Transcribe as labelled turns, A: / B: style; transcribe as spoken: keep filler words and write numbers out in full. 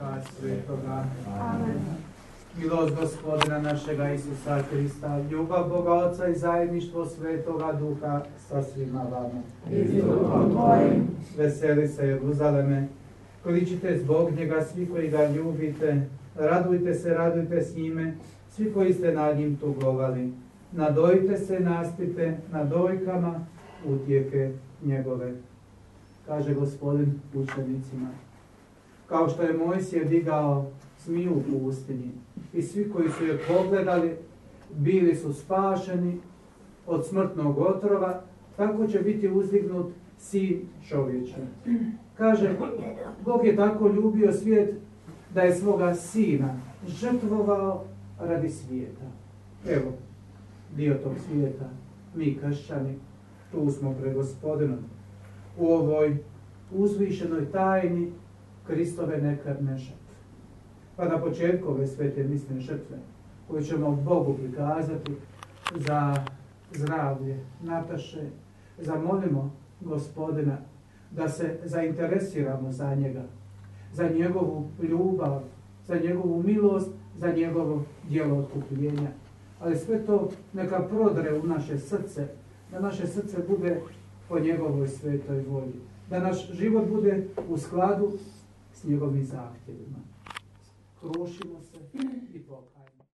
A: Duha Svetoga.
B: Amen.
A: Milost Gospodina našega Isusa Krista, ljubav Boga Oca i zajedništvo Svetoga Duha sa svima vama.
B: I s duhom tvojim.
A: Veseli se Jeruzaleme, kličite zbog njega svi koji ga ljubite, radujte se, radujte s njime, svi koji ste nad njim tugovali. Nadojte se, naspite na dojkama utjeke njegove, kaže Gospodin učenicima. Kao što je Mojsije digao zmiju u pustinji i svi koji su je pogledali bili su spašeni od smrtnog otrova, tako će biti uzdignut sin čovječni. Kaže, Bog je tako ljubio svijet da je svoga sina žrtvovao radi svijeta. Evo, dio tog svijeta, mi kršćani, tu smo pred Gospodinom, u ovoj uzvišenoj tajni Kristove nekrvne žrtve. Pa na početku ove svete misne žrtve, koju ćemo Bogu prikazati za zdravlje Nataše, zamolimo Gospodina da se zainteresiramo za njega, za njegovu ljubav, za njegovu milost, za njegovo djelo otkupljenja. Ali sve to neka prodre u naše srce, da naše srce bude po njegovoj svetoj volji, da naš život bude u skladu s njegovim zahtjevima. Krušimo se i pokajemo.